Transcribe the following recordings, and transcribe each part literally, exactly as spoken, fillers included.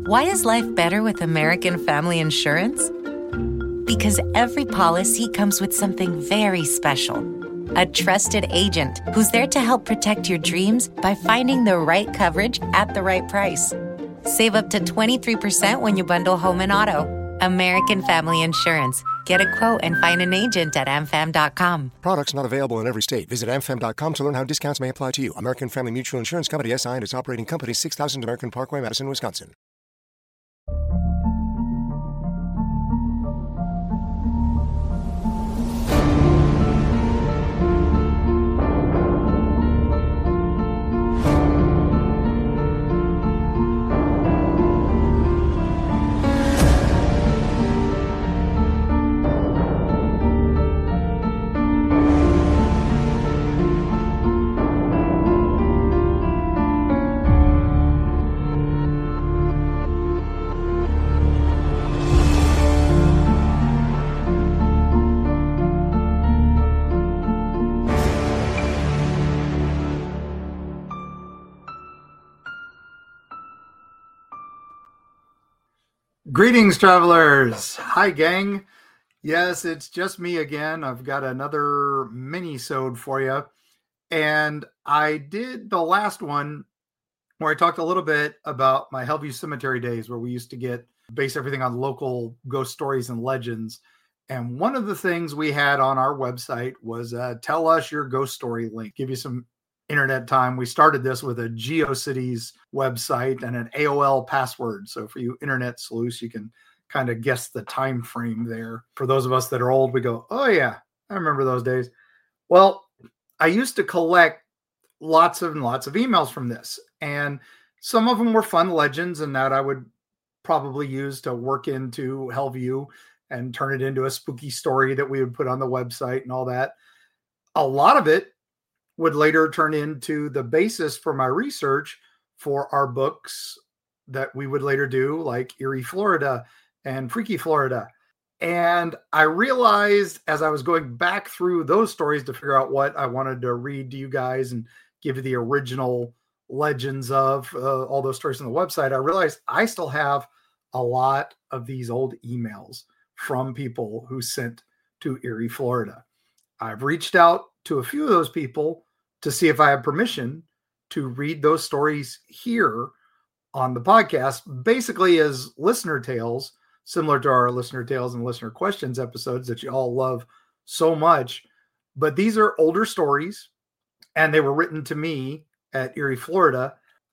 Why is life better with American Family Insurance? Because every policy comes with something very special. A trusted agent who's there to help protect your dreams by finding the right coverage at the right price. Save up to twenty-three percent when you bundle home and auto. American Family Insurance. Get a quote and find an agent at a m fam dot com. Products not available in every state. Visit a m fam dot com to learn how discounts may apply to you. American Family Mutual Insurance Company, S I and its operating company, six thousand American Parkway, Madison, Wisconsin. Greetings, travelers. Hi, gang. Yes, it's just me again. I've got another mini-sode for you. And I did the last one where I talked a little bit about my Hellview Cemetery days, where we used to get base everything on local ghost stories and legends. And one of the things we had on our website was uh, tell us your ghost story link. Give you some internet time. We started this with a GeoCities website and an A O L password. So for you internet sleuths, you can kind of guess the time frame there. For those of us that are old, we go, oh yeah, I remember those days. Well, I used to collect lots and lots of emails from this. And some of them were fun legends and that I would probably use to work into Hellview and turn it into a spooky story that we would put on the website and all that. A lot of it would later turn into the basis for my research for our books that we would later do, like Eerie, Florida and Freaky Florida. And I realized as I was going back through those stories to figure out what I wanted to read to you guys and give you the original legends of uh, all those stories on the website, I realized I still have a lot of these old emails from people who sent to Eerie, Florida. I've reached out to a few of those people to see if I have permission to read those stories here on the podcast, basically as listener tales, similar to our listener tales and listener questions episodes that you all love so much. But these are older stories, and they were written to me at Eerie, Florida.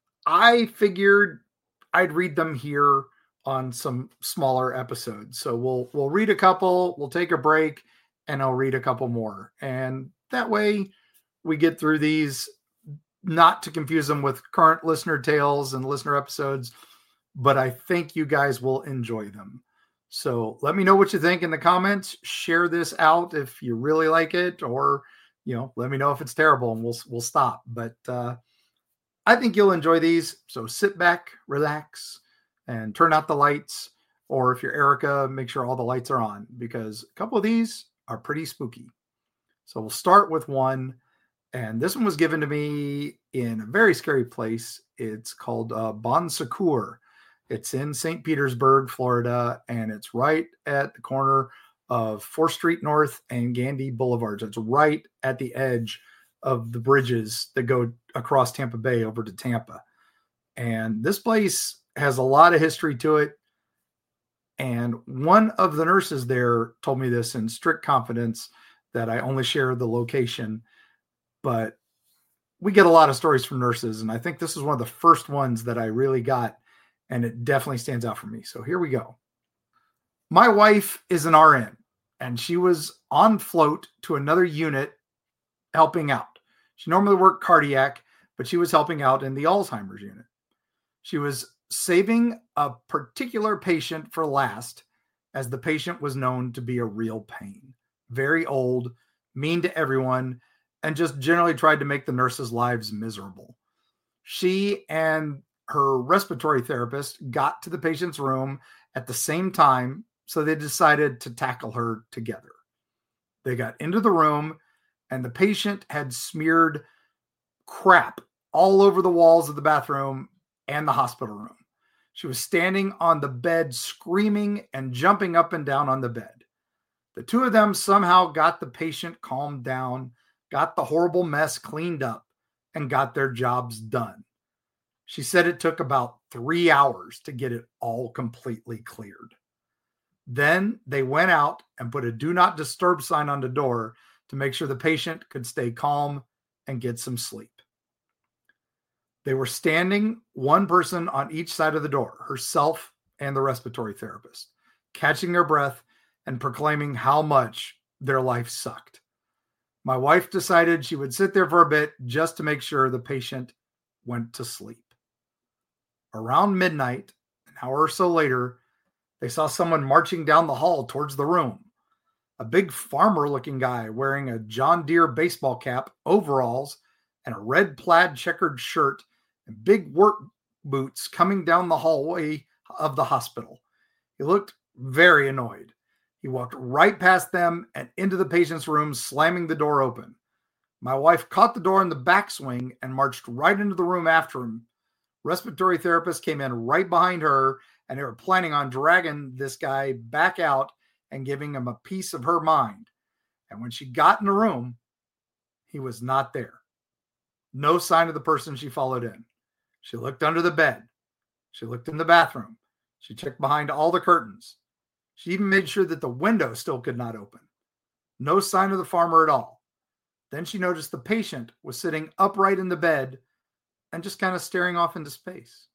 I figured I'd read them here on some smaller episodes. So we'll we'll read a couple, we'll take a break, and I'll read a couple more. And that way we get through these, not to confuse them with current listener tales and listener episodes, but I think you guys will enjoy them. So let me know what you think in the comments. Share this out if you really like it, or, you know, let me know if it's terrible and we'll, we'll stop. But uh, I think you'll enjoy these. So sit back, relax, and turn out the lights. Or if you're Erica, make sure all the lights are on, because a couple of these are pretty spooky. So we'll start with one. And this one was given to me in a very scary place. It's called uh, Bon Secours. It's in Saint Petersburg, Florida, and it's right at the corner of fourth Street North and Gandy Boulevards. It's right at the edge of the bridges that go across Tampa Bay over to Tampa. And this place has a lot of history to it. And one of the nurses there told me this in strict confidence, that I only share the location. But we get a lot of stories from nurses, and I think this is one of the first ones that I really got, and it definitely stands out for me. So here we go. My wife is an R N, and she was on float to another unit helping out. She normally worked cardiac, but she was helping out in the Alzheimer's unit. She was saving a particular patient for last, as the patient was known to be a real pain. Very old, mean to everyone, and just generally tried to make the nurses' lives miserable. She and her respiratory therapist got to the patient's room at the same time, so they decided to tackle her together. They got into the room, and the patient had smeared crap all over the walls of the bathroom and the hospital room. She was standing on the bed, screaming and jumping up and down on the bed. The two of them somehow got the patient calmed down, got the horrible mess cleaned up, and got their jobs done. She said it took about three hours to get it all completely cleared. Then they went out and put a do not disturb sign on the door to make sure the patient could stay calm and get some sleep. They were standing, one person on each side of the door, herself and the respiratory therapist, catching their breath and proclaiming how much their life sucked. My wife decided she would sit there for a bit just to make sure the patient went to sleep. Around midnight, an hour or so later, they saw someone marching down the hall towards the room. A big farmer-looking guy wearing a John Deere baseball cap, overalls, and a red plaid checkered shirt and big work boots coming down the hallway of the hospital. He looked very annoyed. He walked right past them and into the patient's room, slamming the door open. My wife caught the door in the backswing and marched right into the room after him. Respiratory therapist came in right behind her, and they were planning on dragging this guy back out and giving him a piece of her mind. And when she got in the room, he was not there. No sign of the person she followed in. She looked under the bed. She looked in the bathroom. She checked behind all the curtains. She even made sure that the window still could not open. No sign of the farmer at all. Then she noticed the patient was sitting upright in the bed and just kind of staring off into space.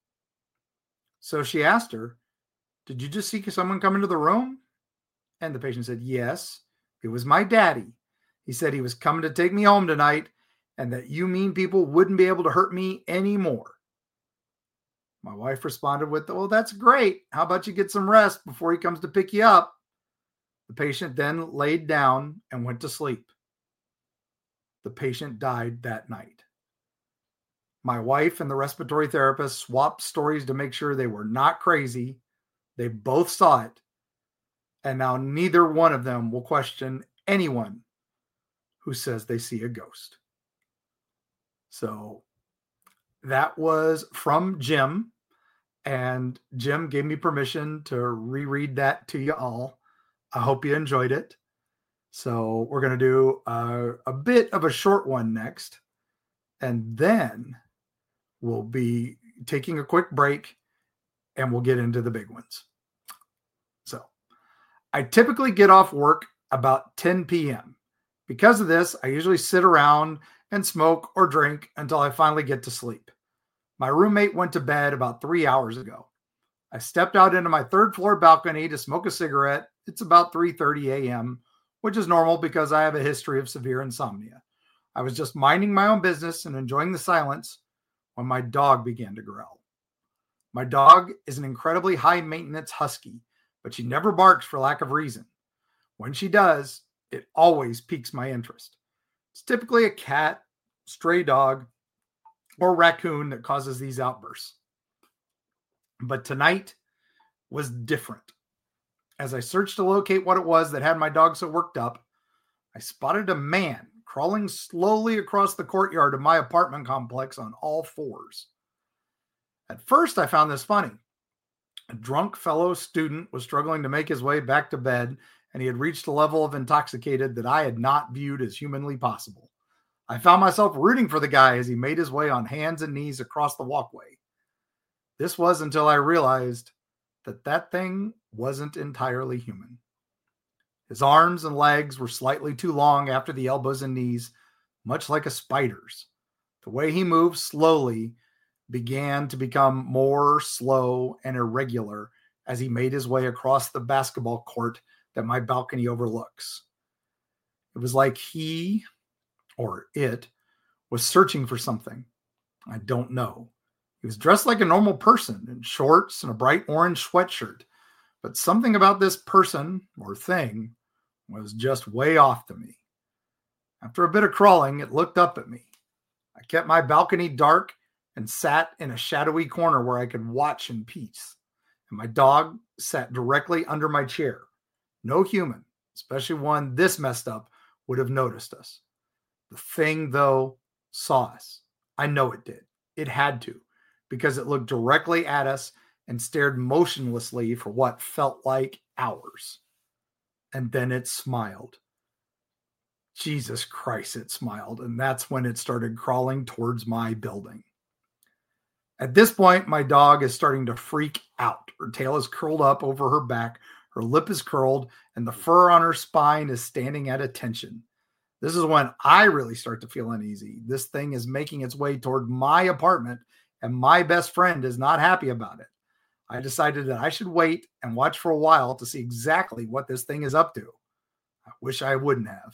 So she asked her, "Did you just see someone come into the room?" And the patient said, "Yes, it was my daddy. He said he was coming to take me home tonight and that you mean people wouldn't be able to hurt me anymore." My wife responded with, "Well, that's great. How about you get some rest before he comes to pick you up?" The patient then laid down and went to sleep. The patient died that night. My wife and the respiratory therapist swapped stories to make sure they were not crazy. They both saw it. And now neither one of them will question anyone who says they see a ghost. So that was from Jim. And Jim gave me permission to reread that to you all. I hope you enjoyed it. So we're going to do a, a bit of a short one next. And then we'll be taking a quick break and we'll get into the big ones. So I typically get off work about ten p.m. Because of this, I usually sit around and smoke or drink until I finally get to sleep. My roommate went to bed about three hours ago. I stepped out into my third floor balcony to smoke a cigarette. It's about three thirty a.m., which is normal because I have a history of severe insomnia. I was just minding my own business and enjoying the silence when my dog began to growl. My dog is an incredibly high-maintenance husky, but she never barks for lack of reason. When she does, it always piques my interest. It's typically a cat, stray dog, or raccoon that causes these outbursts. But tonight was different. As I searched to locate what it was that had my dog so worked up, I spotted a man crawling slowly across the courtyard of my apartment complex on all fours. At first, I found this funny. A drunk fellow student was struggling to make his way back to bed, and he had reached a level of intoxicated that I had not viewed as humanly possible. I found myself rooting for the guy as he made his way on hands and knees across the walkway. This was until I realized that that thing wasn't entirely human. His arms and legs were slightly too long after the elbows and knees, much like a spider's. The way he moved slowly began to become more slow and irregular as he made his way across the basketball court that my balcony overlooks. It was like he, or it, was searching for something. I don't know. He was dressed like a normal person in shorts and a bright orange sweatshirt, but something about this person or thing was just way off to me. After a bit of crawling, it looked up at me. I kept my balcony dark and sat in a shadowy corner where I could watch in peace. And my dog sat directly under my chair. No human, especially one this messed up, would have noticed us. The thing, though, saw us. I know it did. It had to, because it looked directly at us and stared motionlessly for what felt like hours. And then it smiled. Jesus Christ, it smiled. And that's when it started crawling towards my building. At this point, my dog is starting to freak out. Her tail is curled up over her back. Her lip is curled, and the fur on her spine is standing at attention. This is when I really start to feel uneasy. This thing is making its way toward my apartment, and my best friend is not happy about it. I decided that I should wait and watch for a while to see exactly what this thing is up to. I wish I wouldn't have.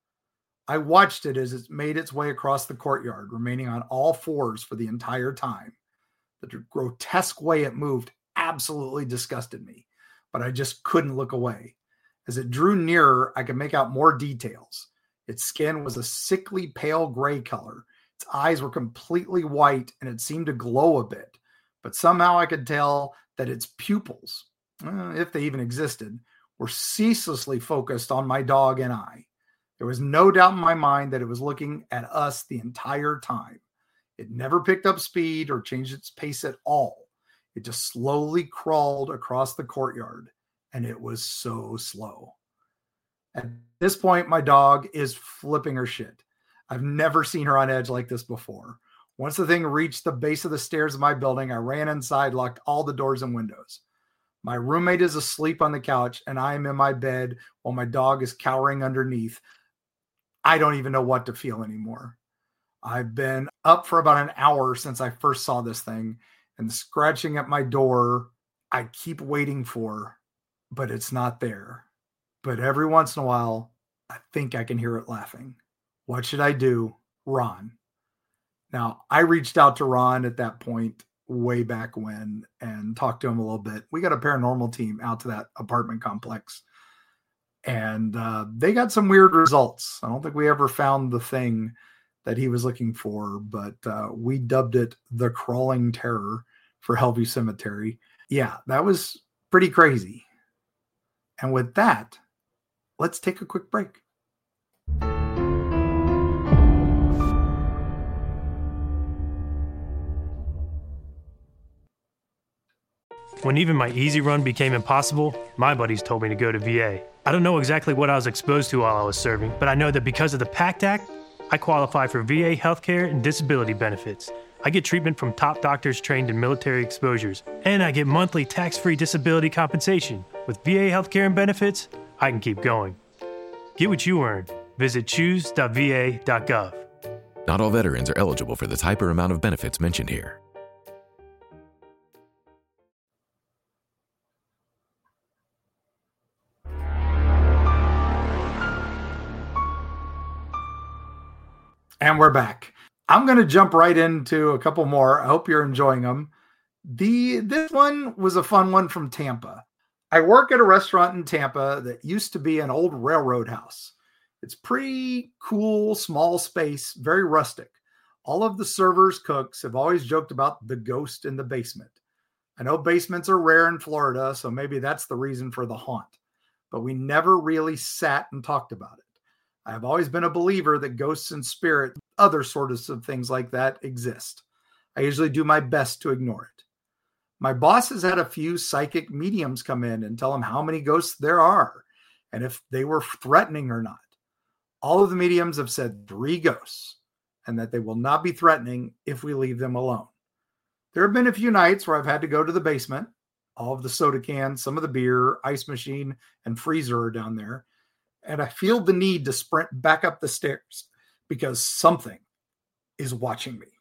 I watched it as it made its way across the courtyard, remaining on all fours for the entire time. The grotesque way it moved absolutely disgusted me, but I just couldn't look away. As it drew nearer, I could make out more details. Its skin was a sickly pale gray color. Its eyes were completely white, and it seemed to glow a bit. But somehow I could tell that its pupils, uh, if they even existed, were ceaselessly focused on my dog and I. There was no doubt in my mind that it was looking at us the entire time. It never picked up speed or changed its pace at all. It just slowly crawled across the courtyard, and it was so slow. At this point, my dog is flipping her shit. I've never seen her on edge like this before. Once the thing reached the base of the stairs of my building, I ran inside, locked all the doors and windows. My roommate is asleep on the couch, and I am in my bed while my dog is cowering underneath. I don't even know what to feel anymore. I've been up for about an hour since I first saw this thing, and scratching at my door, I keep waiting for, but it's not there. But every once in a while, I think I can hear it laughing. What should I do? Ron. Now, I reached out to Ron at that point way back when and talked to him a little bit. We got a paranormal team out to that apartment complex, and uh, they got some weird results. I don't think we ever found the thing that he was looking for, but uh, we dubbed it the Crawling Terror for Hellview Cemetery. Yeah, that was pretty crazy. And with that, let's take a quick break. When even my easy run became impossible, my buddies told me to go to V A. I don't know exactly what I was exposed to while I was serving, but I know that because of the PACT Act, I qualify for V A healthcare and disability benefits. I get treatment from top doctors trained in military exposures, and I get monthly tax-free disability compensation. With V A healthcare and benefits, I can keep going. Get what you earn. Visit choose dot v a dot gov. Not all veterans are eligible for the type or amount of benefits mentioned here. And we're back. I'm going to jump right into a couple more. I hope you're enjoying them. The This one was a fun one from Tampa. I work at a restaurant in Tampa that used to be an old railroad house. It's pretty cool, small space, very rustic. All of the servers, cooks have always joked about the ghost in the basement. I know basements are rare in Florida, so maybe that's the reason for the haunt. But we never really sat and talked about it. I have always been a believer that ghosts and spirits, other sorts of things like that exist. I usually do my best to ignore it. My boss has had a few psychic mediums come in and tell him how many ghosts there are and if they were threatening or not. All of the mediums have said three ghosts and that they will not be threatening if we leave them alone. There have been a few nights where I've had to go to the basement. All of the soda cans, some of the beer, ice machine, and freezer are down there. And I feel the need to sprint back up the stairs because something is watching me.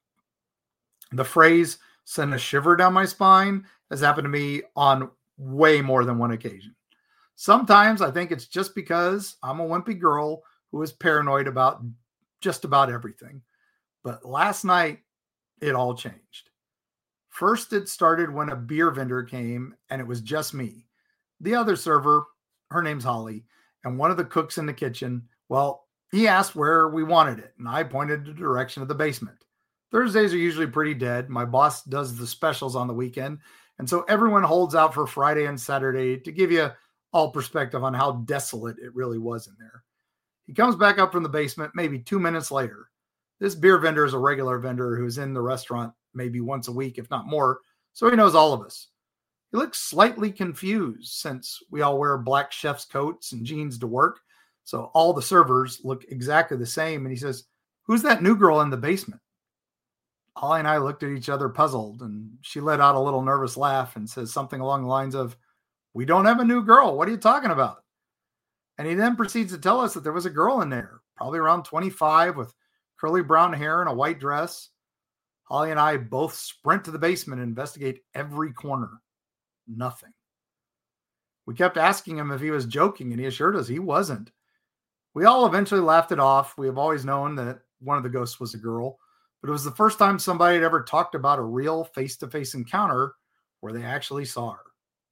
The phrase sent a shiver down my spine has happened to me on way more than one occasion. Sometimes I think it's just because I'm a wimpy girl who is paranoid about just about everything. But last night, it all changed. First, it started when a beer vendor came and it was just me. The other server, her name's Holly, and one of the cooks in the kitchen, well, he asked where we wanted it, and I pointed the direction of the basement. Thursdays are usually pretty dead. My boss does the specials on the weekend, and so everyone holds out for Friday and Saturday to give you all perspective on how desolate it really was in there. He comes back up from the basement maybe two minutes later. This beer vendor is a regular vendor who's in the restaurant maybe once a week, if not more, so he knows all of us. He looked slightly confused since we all wear black chef's coats and jeans to work. So all the servers look exactly the same. And he says, "Who's that new girl in the basement?" Holly and I looked at each other puzzled, and she let out a little nervous laugh and says something along the lines of, "We don't have a new girl. What are you talking about?" And he then proceeds to tell us that there was a girl in there, probably around twenty-five, with curly brown hair and a white dress. Holly and I both sprint to the basement and investigate every corner. Nothing. We kept asking him if he was joking, and he assured us he wasn't. We all eventually laughed it off. We have always known that one of the ghosts was a girl, but it was the first time somebody had ever talked about a real face-to-face encounter where they actually saw her.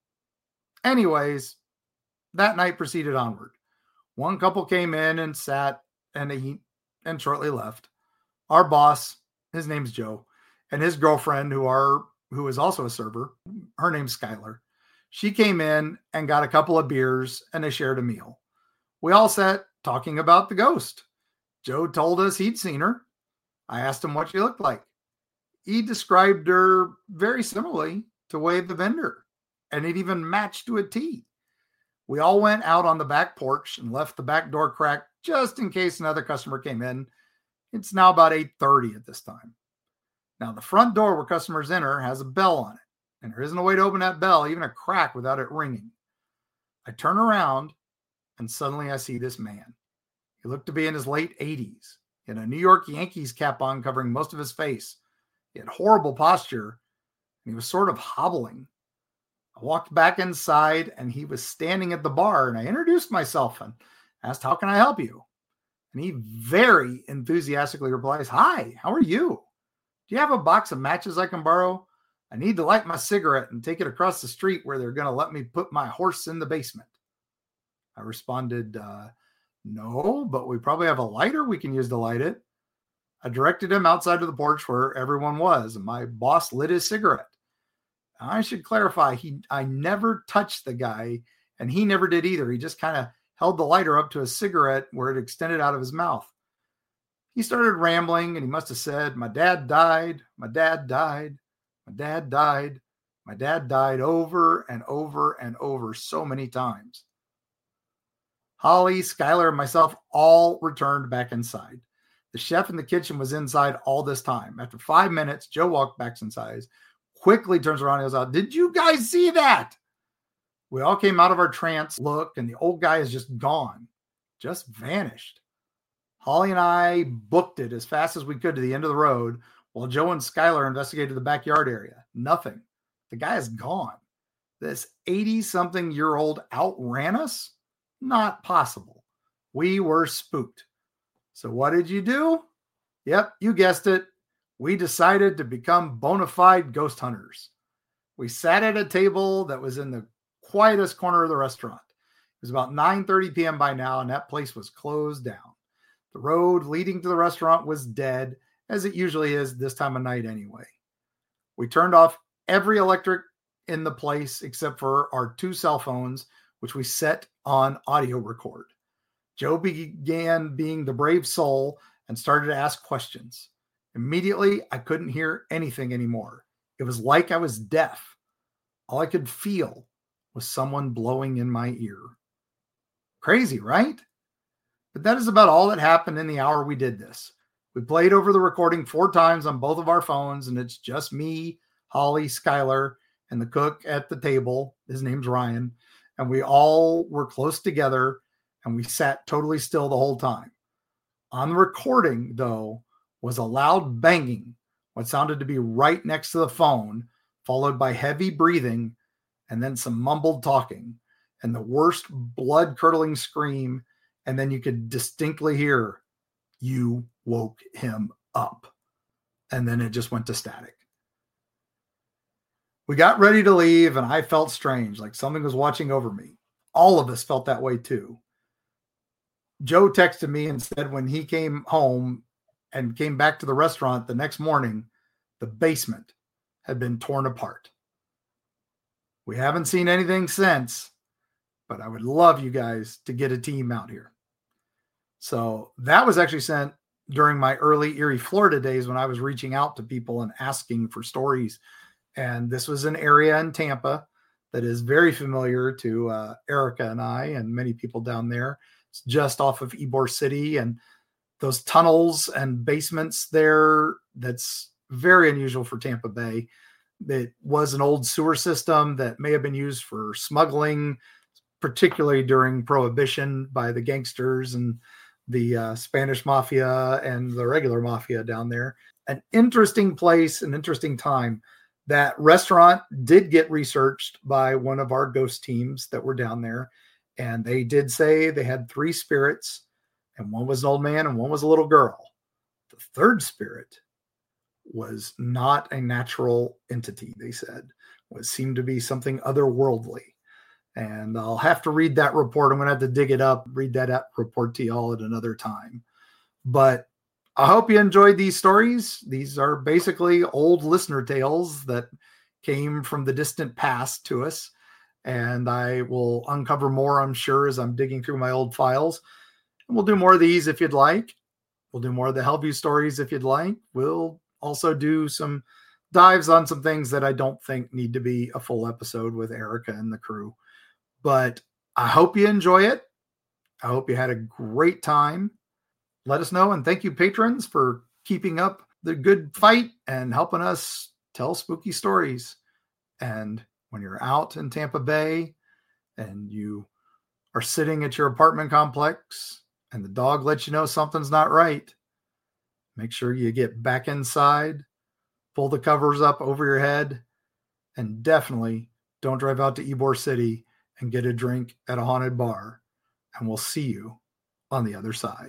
Anyways, that night proceeded onward. One couple came in and sat and ate and shortly left. Our boss, his name's Joe, and his girlfriend, who are who is also a server, her name's Skylar. She came in and got a couple of beers and they shared a meal. We all sat talking about the ghost. Joe told us he'd seen her. I asked him what she looked like. He described her very similarly to Wade the vendor, and it even matched to a T. We all went out on the back porch and left the back door cracked just in case another customer came in. It's now about eight thirty at this time. Now, the front door where customers enter has a bell on it, and there isn't a way to open that bell, even a crack, without it ringing. I turn around, and suddenly I see this man. He looked to be in his late eighties. He had a New York Yankees cap on covering most of his face. He had horrible posture, and he was sort of hobbling. I walked back inside, and he was standing at the bar, and I introduced myself and asked, "How can I help you?" And he very enthusiastically replies, "Hi, how are you? Do you have a box of matches I can borrow? I need to light my cigarette and take it across the street where they're going to let me put my horse in the basement." I responded, uh, "No, but we probably have a lighter we can use to light it." I directed him outside of the porch where everyone was, and my boss lit his cigarette. Now, I should clarify, he I never touched the guy, and he never did either. He just kind of held the lighter up to a cigarette where it extended out of his mouth. He started rambling, and he must have said, "My dad died, my dad died, my dad died, my dad died," over and over and over so many times. Holly, Skylar, and myself all returned back inside. The chef in the kitchen was inside all this time. After five minutes, Joe walked back inside, quickly turns around and goes out, "Did you guys see that?" We all came out of our trance look, and the old guy is just gone, just vanished. Holly and I booked it as fast as we could to the end of the road while Joe and Skylar investigated the backyard area. Nothing. The guy is gone. This eighty-something-year-old outran us? Not possible. We were spooked. So what did you do? Yep, you guessed it. We decided to become bona fide ghost hunters. We sat at a table that was in the quietest corner of the restaurant. It was about nine thirty p.m. by now, and that place was closed down. The road leading to the restaurant was dead, as it usually is this time of night anyway. We turned off every electric in the place except for our two cell phones, which we set on audio record. Joe began being the brave soul and started to ask questions. Immediately, I couldn't hear anything anymore. It was like I was deaf. All I could feel was someone blowing in my ear. Crazy, right? But that is about all that happened in the hour we did this. We played over the recording four times on both of our phones, and it's just me, Holly, Skylar, and the cook at the table. His name's Ryan. And we all were close together, and we sat totally still the whole time. On the recording, though, was a loud banging, what sounded to be right next to the phone, followed by heavy breathing, and then some mumbled talking, and the worst blood-curdling scream, and then you could distinctly hear, "You woke him up." And then it just went to static. We got ready to leave, and I felt strange, like something was watching over me. All of us felt that way too. Joe texted me and said when he came home and came back to the restaurant the next morning, the basement had been torn apart. We haven't seen anything since, but I would love you guys to get a team out here. So that was actually sent during my early Erie, Florida days when I was reaching out to people and asking for stories. And this was an area in Tampa that is very familiar to uh, Erica and I and many people down there. It's just off of Ybor City, and those tunnels and basements there, that's very unusual for Tampa Bay. It was an old sewer system that may have been used for smuggling, particularly during Prohibition by the gangsters and the uh, Spanish mafia and the regular mafia down there. An interesting place, an interesting time. That restaurant did get researched by one of our ghost teams that were down there. And they did say they had three spirits, and one was an old man and one was a little girl. The third spirit was not a natural entity, they said. It seemed to be something otherworldly. And I'll have to read that report. I'm going to have to dig it up, read that report to y'all at another time. But I hope you enjoyed these stories. These are basically old listener tales that came from the distant past to us. And I will uncover more, I'm sure, as I'm digging through my old files. And we'll do more of these if you'd like. We'll do more of the Hellview stories if you'd like. We'll also do some dives on some things that I don't think need to be a full episode with Erica and the crew. But I hope you enjoy it. I hope you had a great time. Let us know. And thank you, patrons, for keeping up the good fight and helping us tell spooky stories. And when you're out in Tampa Bay and you are sitting at your apartment complex and the dog lets you know something's not right, make sure you get back inside, pull the covers up over your head, and definitely don't drive out to Ybor City and get a drink at a haunted bar. And we'll see you on the other side.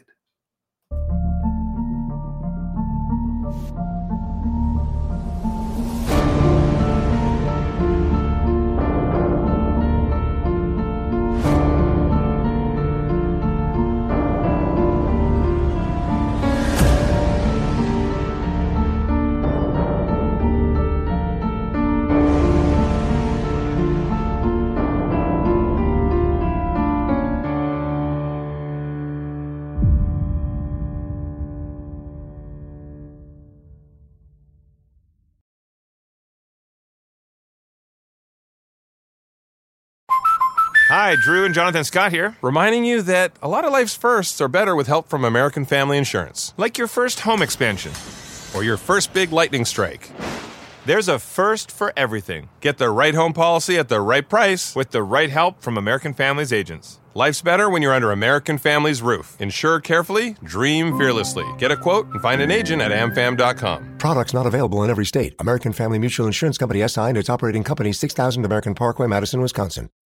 Hi, Drew and Jonathan Scott here, reminding you that a lot of life's firsts are better with help from American Family Insurance. Like your first home expansion, or your first big lightning strike. There's a first for everything. Get the right home policy at the right price with the right help from American Family's agents. Life's better when you're under American Family's roof. Insure carefully, dream fearlessly. Get a quote and find an agent at am fam dot com. Products not available in every state. American Family Mutual Insurance Company S I and its operating company, six thousand American Parkway, Madison, Wisconsin.